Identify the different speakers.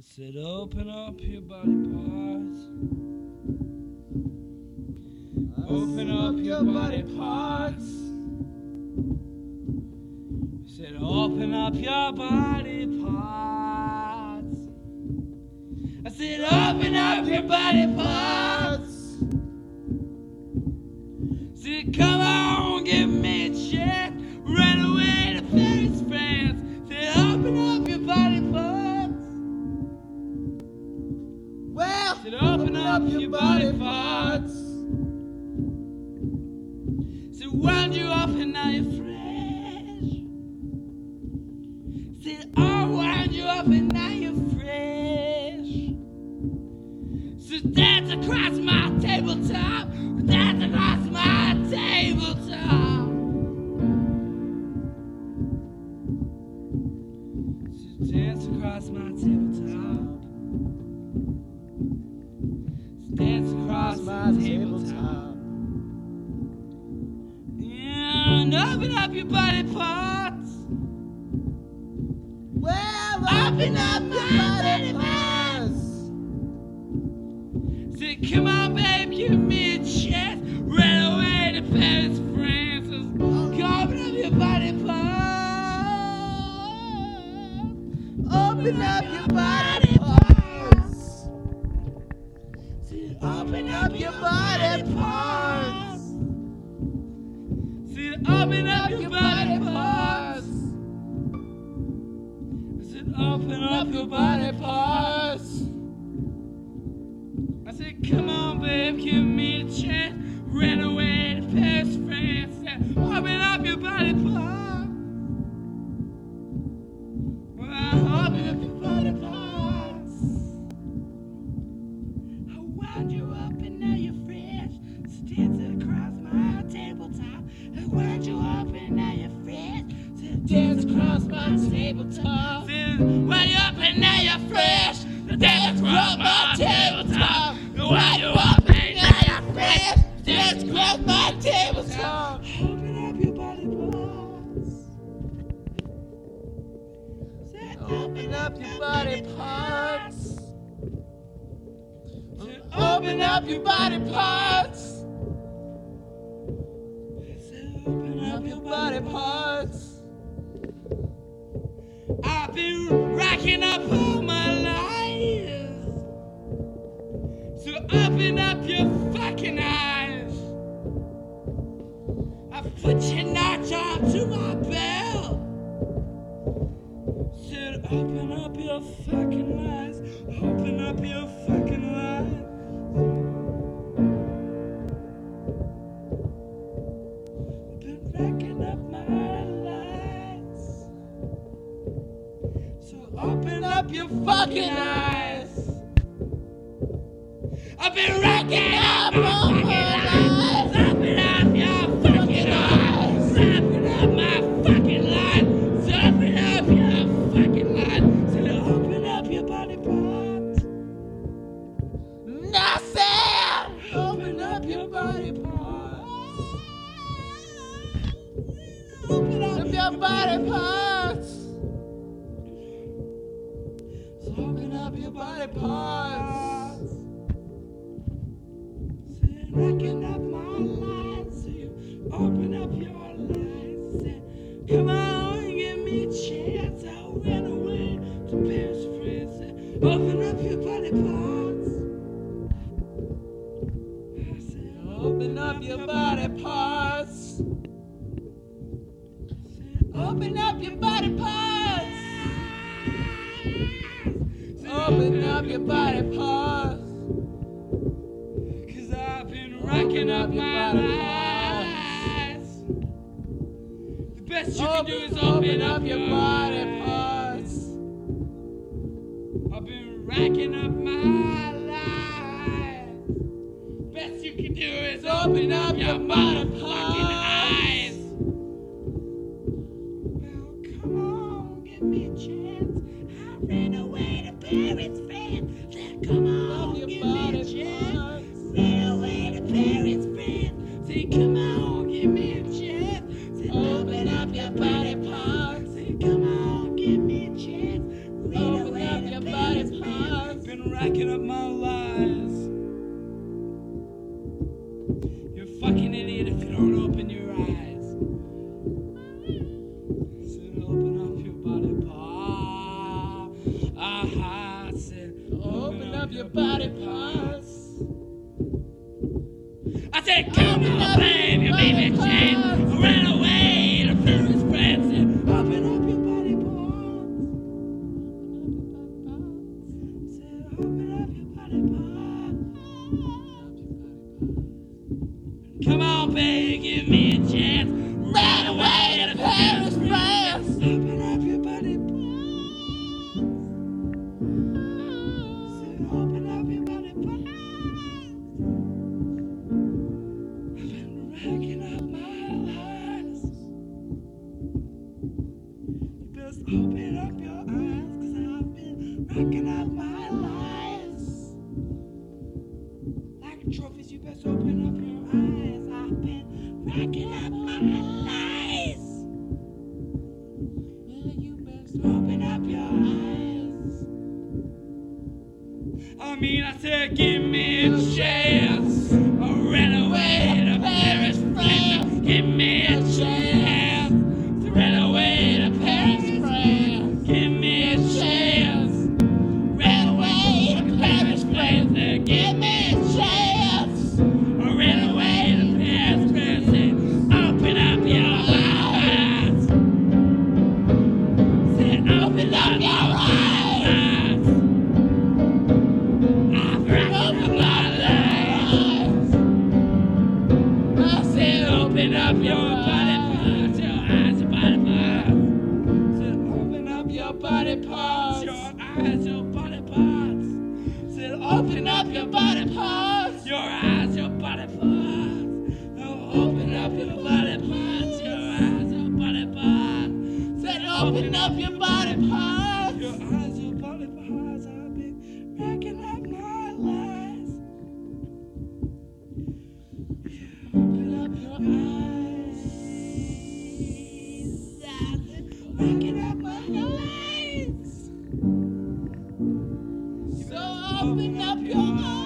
Speaker 1: said open up your body parts. Open up your body parts. I said open up your body parts. I said open up your body parts. Said come on, give me a chance. Run away to Paris, France. Said open up your body parts.
Speaker 2: Well,
Speaker 1: Said open up your body parts. Said wound you up and now you're fresh. Said I wound you up and now you're fresh. Said dance across my tabletop. Dance across my tabletop. Said dance across my tabletop. Dance across my tabletop. And open up your body parts.
Speaker 2: well,
Speaker 1: Open up your body parts. Say, come on, babe, give me a chance. Run away to Paris, France. Open up your body parts.
Speaker 2: Open up your body parts.
Speaker 1: Open
Speaker 2: up your body parts.
Speaker 1: Said open up your body parts. I said open up your body parts. I said come on babe, give me a chance. Ran away to Paris, France. Said open up your body parts. Well, open up your body parts. I wound you up and now you're fresh. Dancing across my tabletop. I wound you up and now you're fresh. Dance across my tabletop. Wound you up and now you're fresh. Dance across my tabletop. Wound you up and now you're fresh. Dance across my tabletop. Open up your body parts.
Speaker 2: Open up your body parts.
Speaker 1: Open up your body parts. Open up your body parts. I've been racking up all my life. So open up your fucking eyes. I've put your notch onto my belt. Said open up your fucking eyes. Open up your fucking eyes. Been racking up my lights. So open up your fucking eyes. I've been racking up all my lights. Open up your fucking eyes. Open up my fucking lights. Open up your fucking lights. So open up your body parts.
Speaker 2: Nothing.
Speaker 1: Open up your body parts. Open up
Speaker 2: Your body parts.
Speaker 1: So open up your body parts. Said racking up my lights. So you open up your lights. Said, come on, give me a chance. I ran away to Paris, France. Said, open up your body parts. I said,
Speaker 2: Open up your body parts. Open up your body parts. Open up your body parts.
Speaker 1: Cause I've been racking up my lights. The best you can do is open up your body parts. I've been racking up my lights. Best you can do is open up your motherfucking eyes. Well, come on, give me a chance. I ran away to Paris, France. Said, come on, give me a chance. Ran away to Paris, France. Say, come on, give me a chance. Say, open up your body parts. Say, come on, give me a chance. Ran away to Paris, France. been racking up my lies. You're a fucking idiot if you don't open your eyes. Said open up your body parts. I said open up your body parts. I said come on babe, you made me change. I ran away to fill his friends. Said open up your body parts. Said open up your body parts. Come on babe, give me a chance. Ran away to Paris, France. Open up your body parts. Said open up your body parts. I've been racking up my lies. You best open up your eyes, 'cause I've been racking up my lies. Like trophies, you best open up your eyes. I've been racking up my lies. Yeah, you best open up your eyes. I mean, I said, give me a chance. I ran away to Paris, France. Give me a chance. I ran away to Paris, France. Give me a chance. Ran away to Paris, France. Give me a chance. I ran away to Paris, France. Open up your eyes. Said, open up your eyes. I've racked up my lies. I said, open up your body parts. Your eyes, your body parts. Said, open up your body parts. Your eyes, your body parts. Said, open up your body parts. Your eyes, your body parts. Oh, open up your body parts. Your eyes, your body parts. Said, open up your body parts. Your eyes, your body parts. I've been racking up my lies. Open up your eyes. I've been racking up my lies. So open up your eyes.